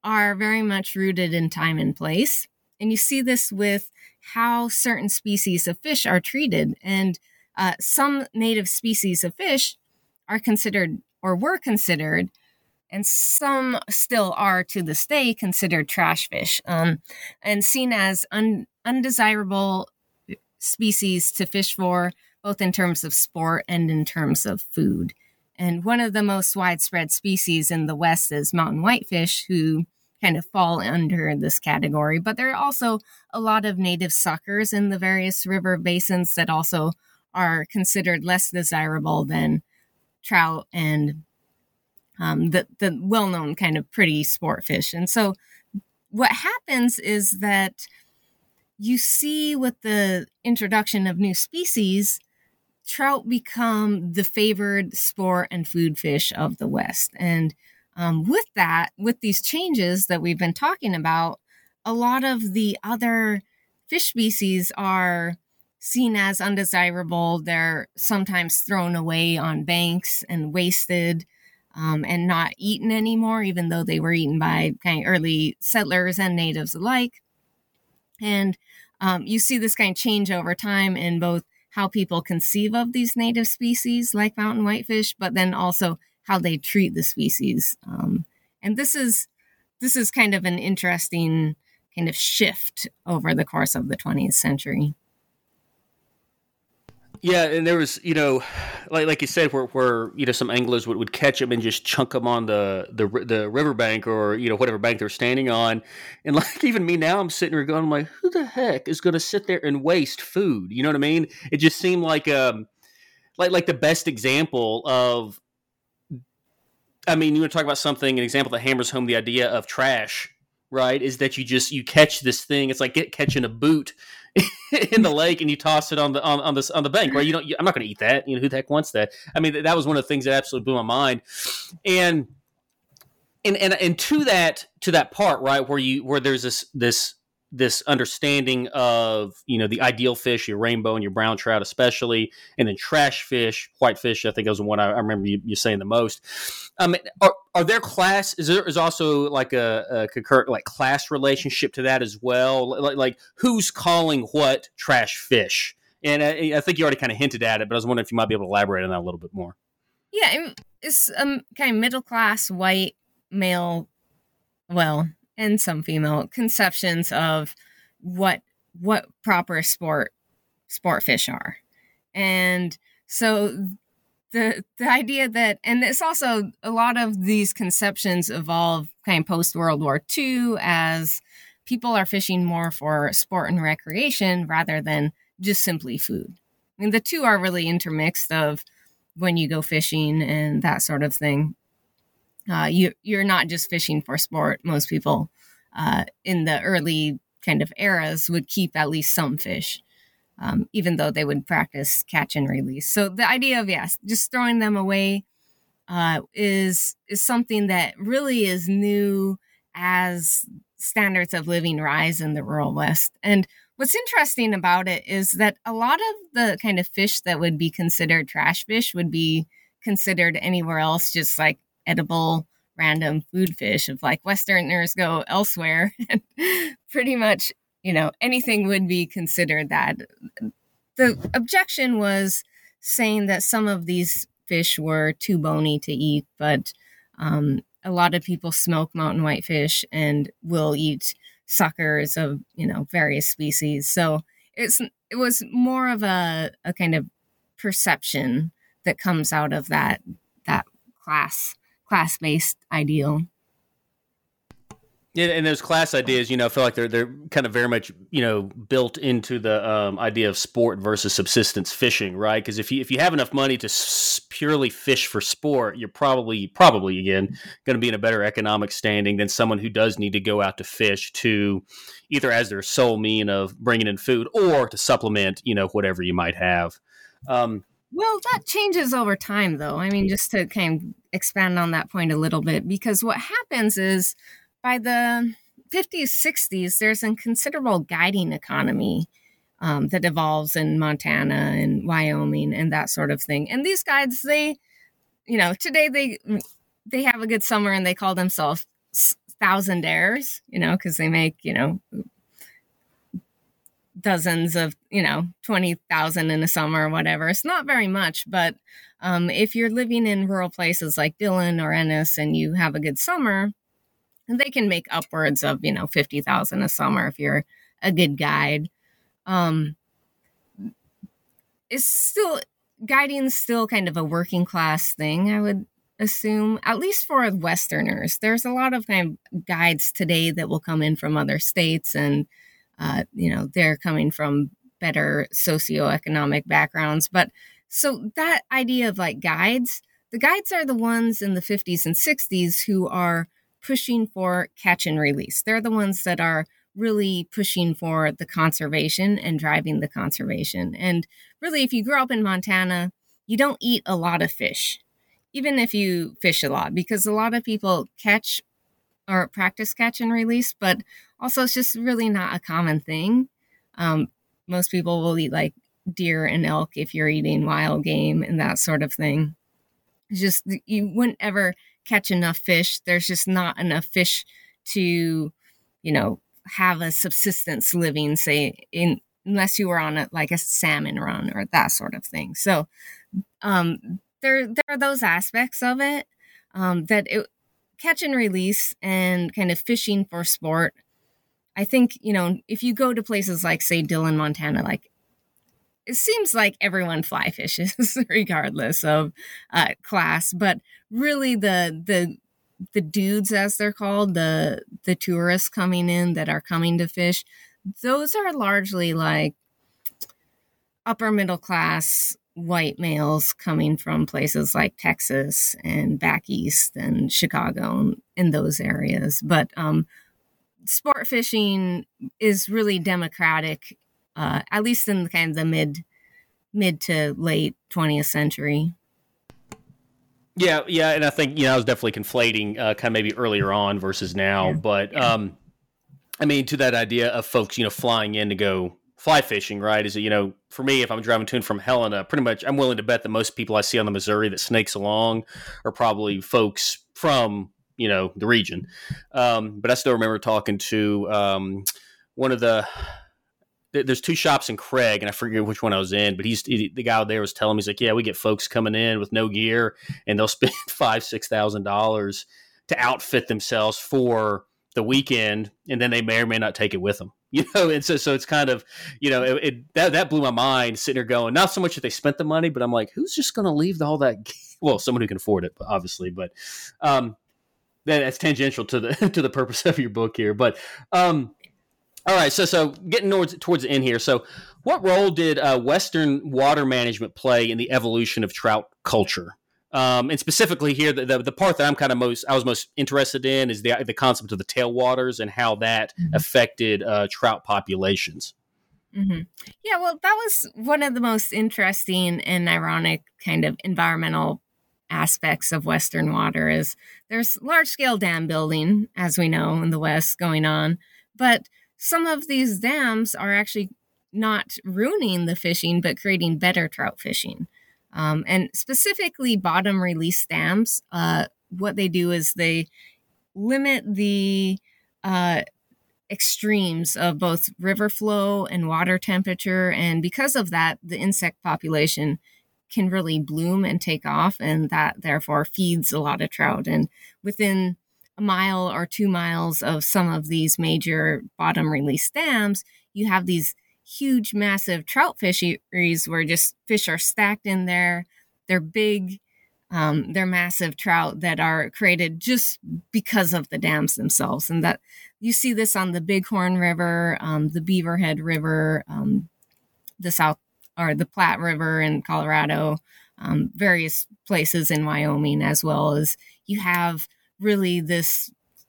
are very much rooted in time and place. And you see this with how certain species of fish are treated. And uh, some native species of fish are considered or were considered, and some still are to this day, considered trash fish um, and seen as un- undesirable species to fish for, both in terms of sport and in terms of food. And one of the most widespread species in the West is mountain whitefish, who kind of fall under this category. But there are also a lot of native suckers in the various river basins that also are considered less desirable than trout and um, the, the well-known kind of pretty sport fish. And so what happens is that you see with the introduction of new species, trout become the favored sport and food fish of the West. And um, with that, with these changes that we've been talking about, a lot of the other fish species are seen as undesirable. They're sometimes thrown away on banks and wasted um, and not eaten anymore, even though they were eaten by kind of early settlers and natives alike. And um, you see this kind of change over time in both how people conceive of these native species like mountain whitefish, but then also how they treat the species. Um, and this is this is kind of an interesting kind of shift over the course of the twentieth century. Yeah, and there was, you know, like like you said, where, where you know, some anglers would, would catch them and just chunk them on the, the the riverbank or, you know, whatever bank they're standing on. And like even me now, I'm sitting there going, I'm like, who the heck is going to sit there and waste food? You know what I mean? It just seemed like um like like the best example of, I mean, you want to talk about something, an example that hammers home the idea of trash, right? Is that you just, you catch this thing. It's like get, catching a boot in the lake and you toss it on the on, on the on the bank, right? You don't. You, I'm not going to eat that. You know, who the heck wants that? I mean, that was one of the things that absolutely blew my mind. And and and and to that to that part, right, where you where there's this this this understanding of, you know, the ideal fish, your rainbow and your brown trout especially, and then trash fish, whitefish, I think that was the one I, I remember you, you saying the most. Um, are, are there class, is there is also like a, a concurrent like class relationship to that as well? Like, like who's calling what trash fish? And I, I think you already kind of hinted at it, but I was wondering if you might be able to elaborate on that a little bit more. Yeah, it's um, kind of middle class white male, well, and some female conceptions of what what proper sport sport fish are. And so the the idea that, and it's also a lot of these conceptions evolve kind of post World War Two as people are fishing more for sport and recreation rather than just simply food. I mean, the two are really intermixed of when you go fishing and that sort of thing. Uh, you, you're not just fishing for sport. Most people uh, in the early kind of eras would keep at least some fish, um, even though they would practice catch and release. So the idea of, yes, just throwing them away uh, is is something that really is new as standards of living rise in the rural West. And what's interesting about it is that a lot of the kind of fish that would be considered trash fish would be considered anywhere else just like edible random food fish. Of like Westerners go elsewhere and pretty much, you know, anything would be considered that. The objection was saying that some of these fish were too bony to eat, but um, a lot of people smoke mountain whitefish and will eat suckers of, you know, various species. So it's it was more of a, a kind of perception that comes out of that that class class-based ideal. Yeah, and those class ideas, you know, I feel like they're they're kind of very much, you know, built into the um, idea of sport versus subsistence fishing, right? Because if you if you have enough money to s- purely fish for sport, you're probably probably again going to be in a better economic standing than someone who does need to go out to fish to either as their sole mean of bringing in food or to supplement, you know, whatever you might have. Um, Well, that changes over time, though. I mean, just to kind of expand on that point a little bit, because what happens is by the fifties, sixties, there's a considerable guiding economy um, that evolves in Montana and Wyoming and that sort of thing. And these guides, they, you know, today they they have a good summer and they call themselves thousandaires, you know, because they make, you know, dozens of, you know, twenty thousand in a summer or whatever. It's not very much, but um, if you're living in rural places like Dillon or Ennis and you have a good summer, they can make upwards of, you know, fifty thousand a summer if you're a good guide. Um, it's still, guiding is still kind of a working class thing, I would assume, at least for Westerners. There's a lot of kind of guides today that will come in from other states, and uh, you know, they're coming from better socioeconomic backgrounds. But so that idea of like guides, the guides are the ones in the fifties and sixties who are pushing for catch and release. They're the ones that are really pushing for the conservation and driving the conservation. And really, if you grow up in Montana, you don't eat a lot of fish, even if you fish a lot, because a lot of people catch or practice catch and release, but also it's just really not a common thing. Um, most people will eat like deer and elk if you're eating wild game and that sort of thing. It's just, you wouldn't ever catch enough fish. There's just not enough fish to, you know, have a subsistence living, say, in unless you were on a, like a salmon run or that sort of thing. So um, there, there are those aspects of it um, that it, catch and release and kind of fishing for sport. I think, you know, if you go to places like, say, Dillon, Montana, like it seems like everyone fly fishes regardless of uh, class, but really the the the dudes, as they're called, the the tourists coming in that are coming to fish, those are largely like upper middle class white males coming from places like Texas and back east and Chicago and in those areas. But um, sport fishing is really democratic, uh, at least in the kind of the mid mid to late twentieth century. Yeah, yeah, and I think, you know, I was definitely conflating uh, kind of maybe earlier on versus now, yeah. but yeah. Um, I mean, to that idea of folks, you know, flying in to go fly fishing, right? Is it, you know, for me, if I'm driving to and from Helena, pretty much I'm willing to bet that most people I see on the Missouri that snakes along are probably folks from, you know, the region. Um, but I still remember talking to um, one of the, there's two shops in Craig, and I forget which one I was in, but he's he, the guy there was telling me, he's like, yeah, we get folks coming in with no gear, and they'll spend five, six thousand dollars to outfit themselves for the weekend, and then they may or may not take it with them. You know, and so so it's kind of, you know, it, it that that blew my mind, sitting there going, not so much that they spent the money, but I'm like, who's just going to leave all that? Well, someone who can afford it, obviously, but um, that's tangential to the to the purpose of your book here, but. Um, All right, so so getting towards, towards the end here. So what role did uh, Western water management play in the evolution of trout culture? Um, and specifically here, the, the the part that I'm kind of most I was most interested in is the the concept of the tailwaters and how that mm-hmm. affected uh, trout populations. Mm-hmm. Yeah, well, that was one of the most interesting and ironic kind of environmental aspects of Western water is there's large-scale dam building, as we know, in the West going on, but some of these dams are actually not ruining the fishing, but creating better trout fishing. Um, and specifically bottom release dams, uh, what they do is they limit the uh, extremes of both river flow and water temperature. And because of that, the insect population can really bloom and take off, and that therefore feeds a lot of trout. And within a mile or two miles of some of these major bottom release dams, you have these huge, massive trout fisheries where just fish are stacked in there. They're big, um, they're massive trout that are created just because of the dams themselves. And that you see this on the Bighorn River, um, the Beaverhead River, um, the South or the Platte River in Colorado, um, various places in Wyoming, as well as you have really this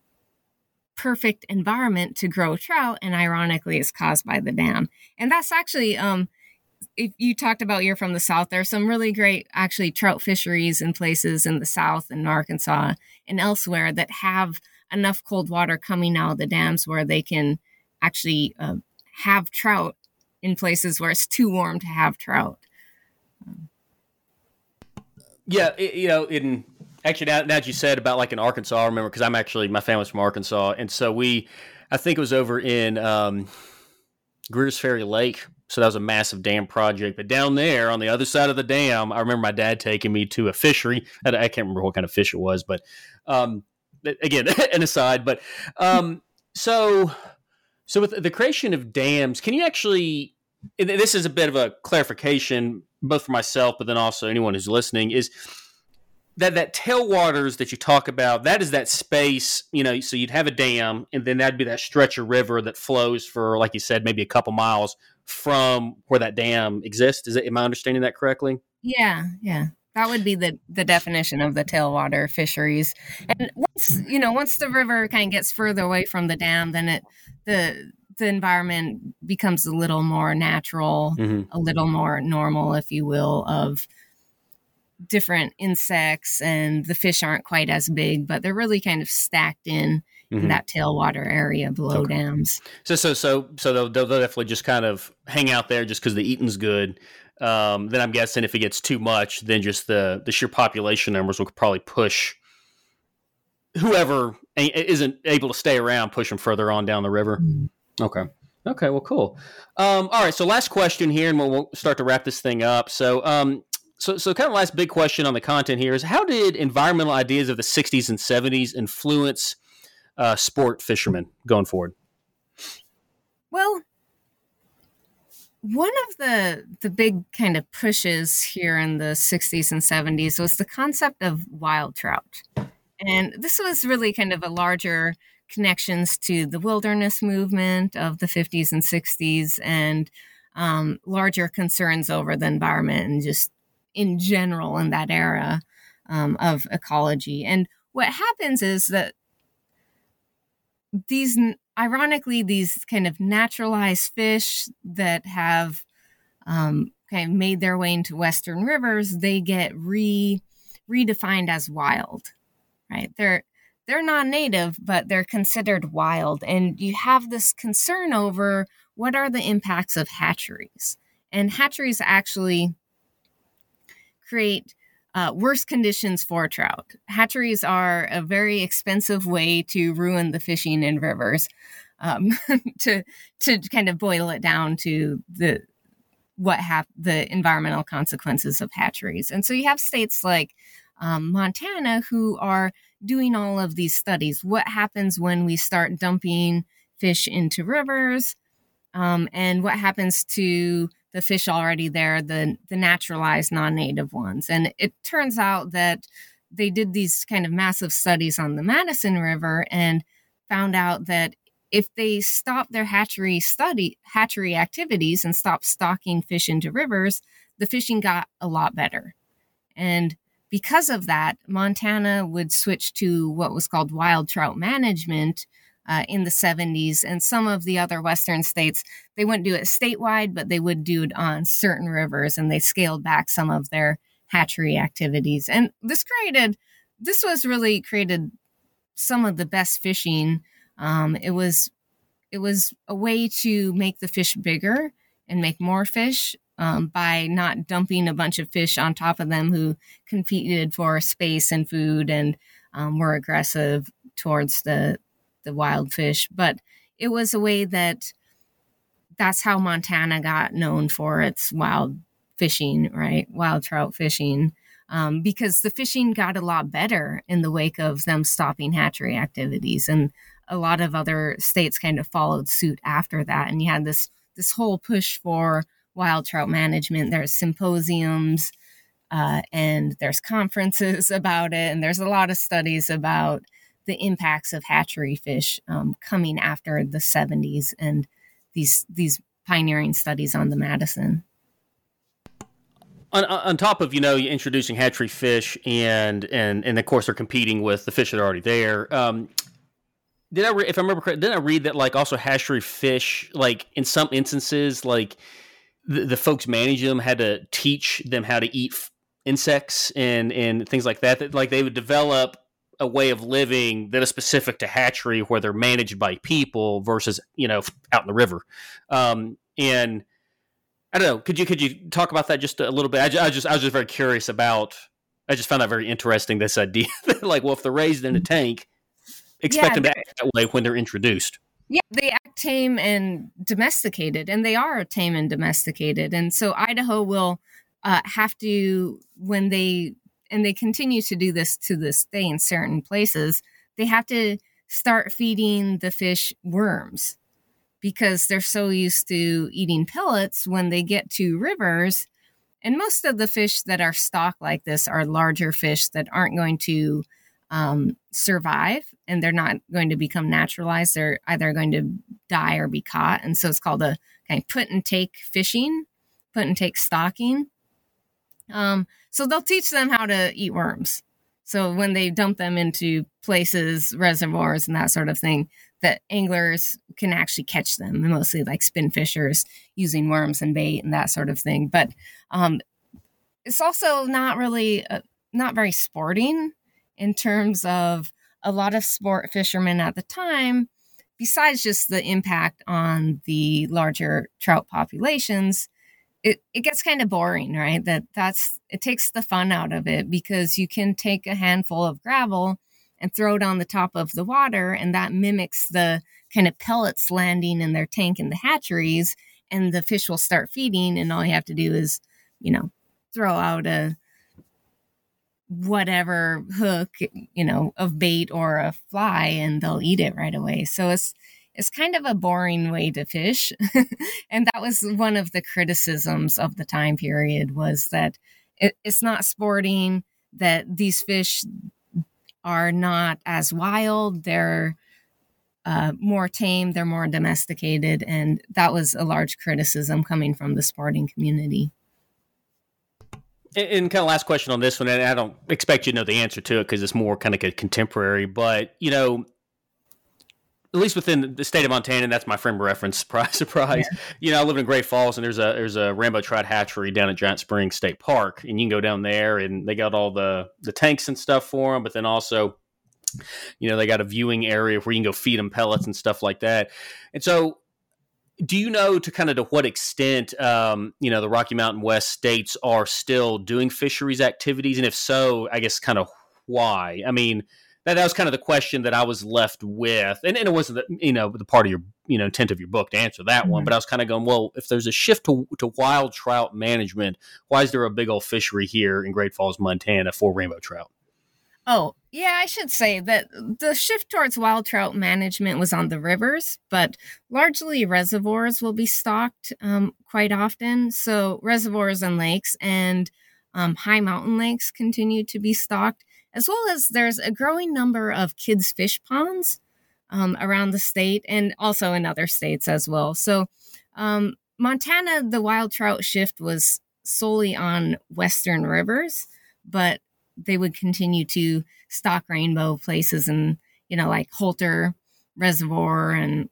perfect environment to grow trout, and ironically it's caused by the dam. And that's actually, um, if you talked about you're from the South, there's some really great actually trout fisheries in places in the South and Arkansas and elsewhere that have enough cold water coming out of the dams where they can actually uh, have trout in places where it's too warm to have trout. Yeah, it, you know, in Actually, now, now that you said about like in Arkansas, I remember because I'm actually, my family's from Arkansas. And so we, I think it was over in um, Greers Ferry Lake. So that was a massive dam project. But down there on the other side of the dam, I remember my dad taking me to a fishery. I, I can't remember what kind of fish it was, but um, again, an aside. But um, so, so with the creation of dams, can you actually, and this is a bit of a clarification, both for myself, but then also anyone who's listening, is that that tailwaters that you talk about, that is that space, you know, so you'd have a dam, and then that'd be that stretch of river that flows for, like you said, maybe a couple miles from where that dam exists. Is it, am I understanding that correctly? Yeah, yeah. That would be the, the definition of the tailwater fisheries. And once, you know, once the river kind of gets further away from the dam, then it the the environment becomes a little more natural, mm-hmm. a little more normal, if you will, of different insects, and the fish aren't quite as big, but they're really kind of stacked in mm-hmm. in that tailwater area below okay. dams. So, so, so, so they'll, they'll definitely just kind of hang out there just because the eating's good. Um, then I'm guessing if it gets too much, then just the, the sheer population numbers will probably push whoever isn't able to stay around, push them further on down the river. Mm-hmm. Okay. Okay. Well, cool. Um, all right. So last question here, and we'll, we'll start to wrap this thing up. So, um, So, so kind of last big question on the content here is, how did environmental ideas of the sixties and seventies influence uh, sport fishermen going forward? Well, one of the the big kind of pushes here in the sixties and seventies was the concept of wild trout. And this was really kind of a larger connections to the wilderness movement of the fifties and sixties, and um, larger concerns over the environment and just in general in that era um, of ecology. And what happens is that these, ironically, these kind of naturalized fish that have um, kind of made their way into Western rivers, they get re redefined as wild, right? They're they're non-native, but they're considered wild. And you have this concern over what are the impacts of hatcheries. And hatcheries actually create uh, worse conditions for trout. Hatcheries are a very expensive way to ruin the fishing in rivers. Um, to to kind of boil it down to the what have the environmental consequences of hatcheries. And so you have states like um, Montana who are doing all of these studies. What happens when we start dumping fish into rivers, um, and what happens to the fish already there, the, the naturalized non-native ones. And it turns out that they did these kind of massive studies on the Madison River and found out that if they stopped their hatchery study, hatchery activities and stopped stocking fish into rivers, the fishing got a lot better. And because of that, Montana would switch to what was called wild trout management Uh, in the seventies, and some of the other Western states, they wouldn't do it statewide, but they would do it on certain rivers, and they scaled back some of their hatchery activities. And this created, this was really created some of the best fishing. Um, it was, it was a way to make the fish bigger and make more fish um, by not dumping a bunch of fish on top of them who competed for space and food and um, were aggressive towards the the wild fish. But it was a way that that's how Montana got known for its wild fishing, right? Wild trout fishing, um, because the fishing got a lot better in the wake of them stopping hatchery activities. And a lot of other states kind of followed suit after that. And you had this, this whole push for wild trout management. There's symposiums uh, and there's conferences about it. And there's a lot of studies about the impacts of hatchery fish um, coming after the seventies and these these pioneering studies on the Madison. On, on top of, you know, introducing hatchery fish and, and, and of course they're competing with the fish that are already there. Um, did I, re- if I remember correctly, didn't I read that like also hatchery fish, like in some instances, like the, the folks managing them had to teach them how to eat f- insects and, and things like that, that like they would develop a way of living that is specific to hatchery where they're managed by people versus, you know, out in the river. Um, and I don't know, could you, could you talk about that just a little bit? I, I just, I was just very curious about, I just found that very interesting, this idea that, like, well, if they're raised in a tank, expect Yeah, them to act that way when they're introduced. Yeah, they act tame and domesticated, and they are tame and domesticated. And so Idaho will uh, have to, when they, and they continue to do this to this day in certain places, they have to start feeding the fish worms because they're so used to eating pellets when they get to rivers. And most of the fish that are stocked like this are larger fish that aren't going to um, survive, and they're not going to become naturalized. They're either going to die or be caught. And so it's called a kind of put and take fishing, put and take stocking. Um, so they'll teach them how to eat worms. So when they dump them into places, reservoirs, and that sort of thing, that anglers can actually catch them, mostly like spin fishers using worms and bait and that sort of thing. But um, it's also not really, uh, not very sporting in terms of a lot of sport fishermen at the time, besides just the impact on the larger trout populations. It, it gets kind of boring, right? That that's, it takes the fun out of it because you can take a handful of gravel and throw it on the top of the water, and that mimics the kind of pellets landing in their tank in the hatcheries, and the fish will start feeding, and all you have to do is, you know, throw out a whatever hook, you know, of bait or a fly, and they'll eat it right away. So it's it's kind of a boring way to fish. And that was one of the criticisms of the time period, was that it, it's not sporting, that these fish are not as wild, they're uh, more tame, they're more domesticated. And that was a large criticism coming from the sporting community. And, and kind of last question on this one, and I don't expect you to know the answer to it because it's more kind of a contemporary, but, you know, at least within the state of Montana, and that's my frame of reference, surprise, surprise. Yeah. You know, I live in Great Falls, and there's a there's a rainbow trout hatchery down at Giant Springs State Park, and you can go down there, and they got all the, the tanks and stuff for them, but then also, you know, they got a viewing area where you can go feed them pellets and stuff like that. And so, do you know to kind of to what extent, um, you know, the Rocky Mountain West states are still doing fisheries activities, and if so, I guess kind of why? I mean, That, that was kind of the question that I was left with. And, and it wasn't, the, you know, the part of your, you know, intent of your book to answer that mm-hmm. one. But I was kind of going, well, if there's a shift to, to wild trout management, why is there a big old fishery here in Great Falls, Montana for rainbow trout? Oh, yeah, I should say that the shift towards wild trout management was on the rivers, but largely reservoirs will be stocked um, quite often. So reservoirs and lakes and um, high mountain lakes continue to be stocked, as well as there's a growing number of kids' fish ponds um, around the state and also in other states as well. So um, Montana, the wild trout shift was solely on western rivers, but they would continue to stock rainbow places and, you know, like Holter Reservoir and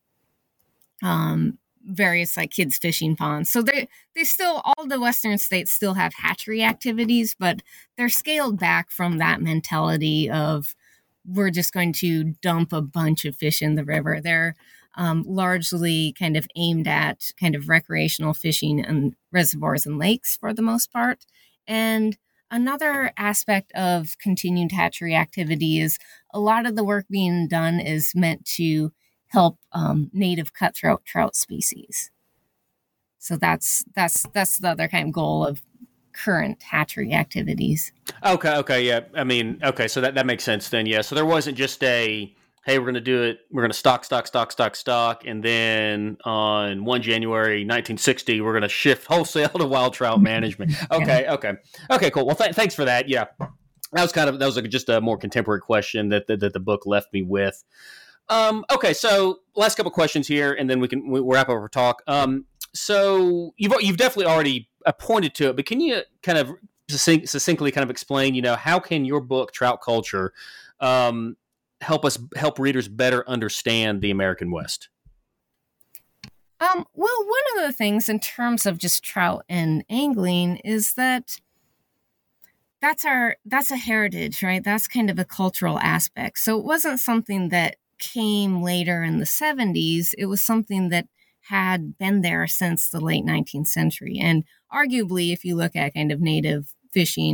um, various like kids fishing ponds. So they they still, all the western states still have hatchery activities, but they're scaled back from that mentality of we're just going to dump a bunch of fish in the river. They're um, largely kind of aimed at kind of recreational fishing and reservoirs and lakes for the most part. And another aspect of continued hatchery activity is a lot of the work being done is meant to help um, native cutthroat trout species. So that's that's that's the other kind of goal of current hatchery activities. Okay, okay, yeah. I mean, okay, so that, that makes sense then, yeah. So there wasn't just a, hey, we're going to do it, we're going to stock, stock, stock, stock, stock, and then on the first of January nineteen sixty, we're going to shift wholesale to wild trout management. Okay, yeah. okay. Okay, cool. Well, th- thanks for that, yeah. That was kind of, that was like just a more contemporary question that, that, that the book left me with. Um, okay, so last couple questions here, and then we can we'll wrap up our talk. Um, so you've you've definitely already pointed to it, but can you kind of succinct, succinctly kind of explain, you know, how can your book Trout Culture um, help us help readers better understand the American West? Um, well, one of the things in terms of just trout and angling is that that's our that's a heritage, right? That's kind of a cultural aspect. So it wasn't something that came later in the seventies. It was something that had been there since the late nineteenth century. And arguably, if you look at kind of native fishing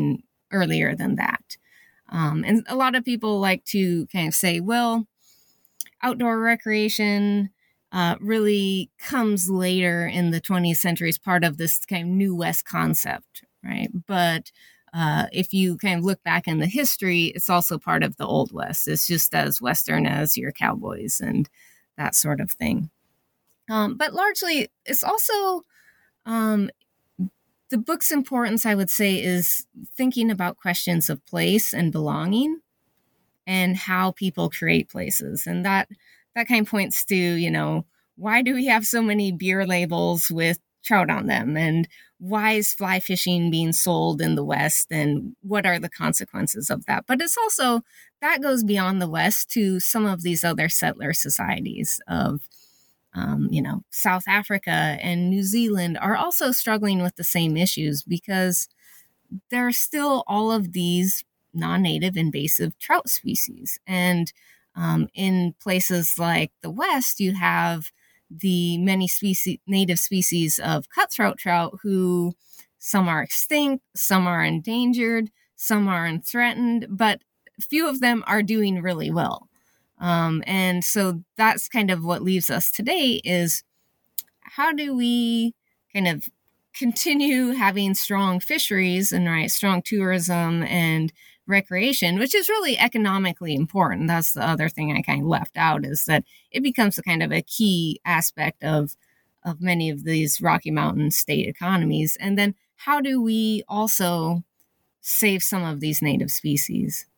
earlier than that. Um, and a lot of people like to kind of say, well, outdoor recreation uh, really comes later in the twentieth century as part of this kind of New West concept, right? But uh, if you kind of look back in the history, it's also part of the Old West. It's just as Western as your cowboys and that sort of thing. Um, but largely, it's also um, the book's importance, I would say, is thinking about questions of place and belonging and how people create places. And that that kind of points to, you know, why do we have so many beer labels with trout on them? And why is fly fishing being sold in the West? And what are the consequences of that? But it's also, that goes beyond the West to some of these other settler societies of, um, you know, South Africa and New Zealand are also struggling with the same issues because there are still all of these non-native invasive trout species. And um, in places like the West, you have the many species, native species of cutthroat trout who some are extinct, some are endangered, some are threatened, but few of them are doing really well. Um, and so that's kind of what leaves us today is how do we kind of continue having strong fisheries and right, strong tourism and recreation, which is really economically important. That's the other thing I kind of left out is that it becomes a kind of a key aspect of, of many of these Rocky Mountain state economies. And then how do we also save some of these native species?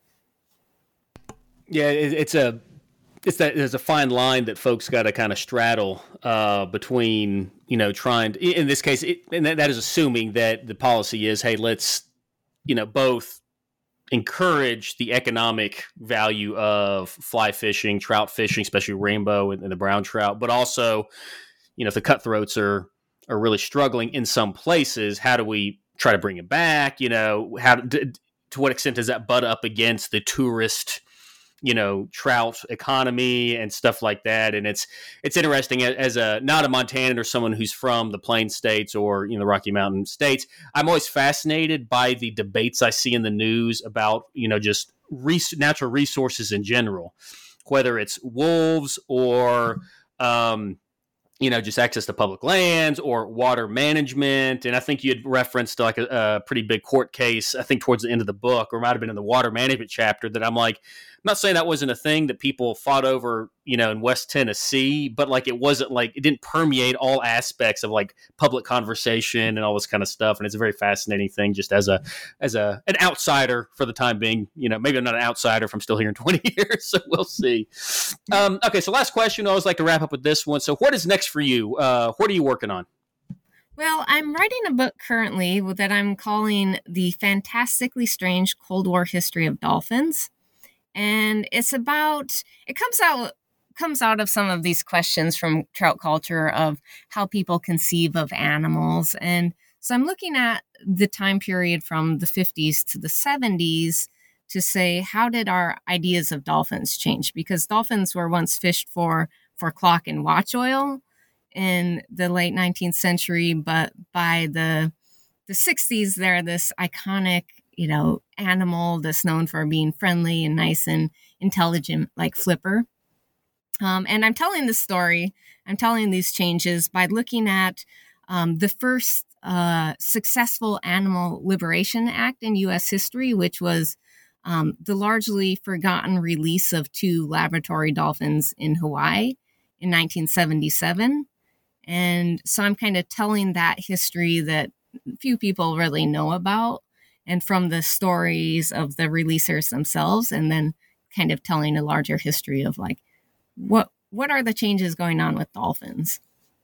Yeah, it, it's a it's that there's a fine line that folks got to kind of straddle uh, between, you know, trying to, in this case, it, and that, that is assuming that the policy is, hey, let's, you know, both encourage the economic value of fly fishing, trout fishing, especially rainbow and, and the brown trout, but also, you know, if the cutthroats are are really struggling in some places, how do we try to bring it back? You know, how to, to what extent does that butt up against the tourist, you know, trout economy and stuff like that? And it's it's interesting as a not a Montanan or someone who's from the Plain States or, you know, the Rocky Mountain states. I'm always fascinated by the debates I see in the news about, you know, just res- natural resources in general, whether it's wolves or um, you know, just access to public lands or water management. And I think you had referenced like a, a pretty big court case, I think towards the end of the book, or might have been in the water management chapter, that I'm like, I'm not saying that wasn't a thing that people fought over, you know, in West Tennessee, but like it wasn't like, it didn't permeate all aspects of like public conversation and all this kind of stuff. And it's a very fascinating thing just as a, as a, an outsider for the time being. You know, maybe I'm not an outsider if I'm still here in twenty years, so we'll see. Um, okay. So last question, I always like to wrap up with this one. So what is next for you? Uh, what are you working on? Well, I'm writing a book currently that I'm calling The Fantastically Strange Cold War History of Dolphins. And it's about, it comes out comes out of some of these questions from trout culture of how people conceive of animals. And so I'm looking at the time period from the fifties to the seventies to say, how did our ideas of dolphins change? Because dolphins were once fished for, for clock and watch oil in the late nineteenth century, but by the the sixties, they're this iconic, you know, animal that's known for being friendly and nice and intelligent, like Flipper. Um, and I'm telling this story, I'm telling these changes by looking at um, the first uh, successful Animal Liberation Act in U S history, which was um, the largely forgotten release of two laboratory dolphins in Hawaii in nineteen seventy-seven. And so I'm kind of telling that history that few people really know about, and from the stories of the releasers themselves, and then kind of telling a larger history of like, what what are the changes going on with dolphins?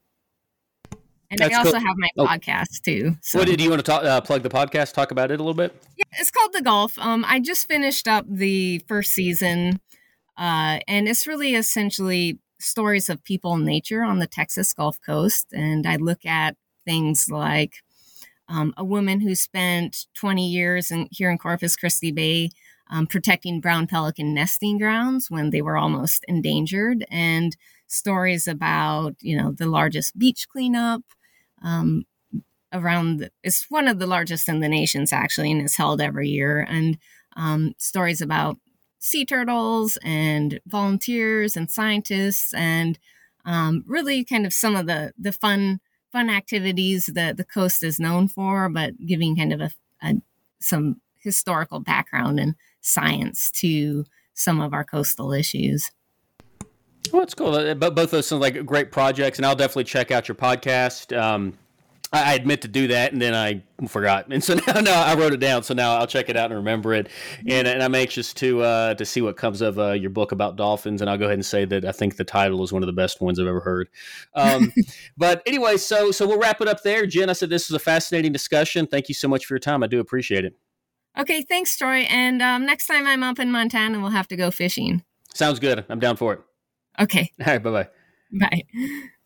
And That's I also cool. have my oh. podcast too. So. What, do you want to talk, uh, plug the podcast, talk about it a little bit? Yeah, it's called The Gulf. Um, I just finished up the first season, uh, and it's really essentially stories of people and nature on the Texas Gulf Coast. And I look at things like um, a woman who spent twenty years in, here in Corpus Christi Bay um, protecting brown pelican nesting grounds when they were almost endangered, and stories about, you know, the largest beach cleanup, um, around, the, it's one of the largest in the nations actually, and it's held every year. And um, stories about sea turtles and volunteers and scientists and um, really kind of some of the, the fun, fun activities that the coast is known for, but giving kind of a, a some historical background and science to some of our coastal issues. Well, that's cool. But both those sound like great projects, and I'll definitely check out your podcast. Um, I, I admit to do that, and then I forgot, and so now, now I wrote it down. So now I'll check it out and remember it. And, and I'm anxious to uh, to see what comes of uh, your book about dolphins. And I'll go ahead and say that I think the title is one of the best ones I've ever heard. Um, but anyway, so so we'll wrap it up there. Jen, I said this was a fascinating discussion. Thank you so much for your time. I do appreciate it. Okay, thanks, Troy. And um, next time I'm up in Montana, we'll have to go fishing. Sounds good. I'm down for it. Okay. All right. Bye-bye. Bye.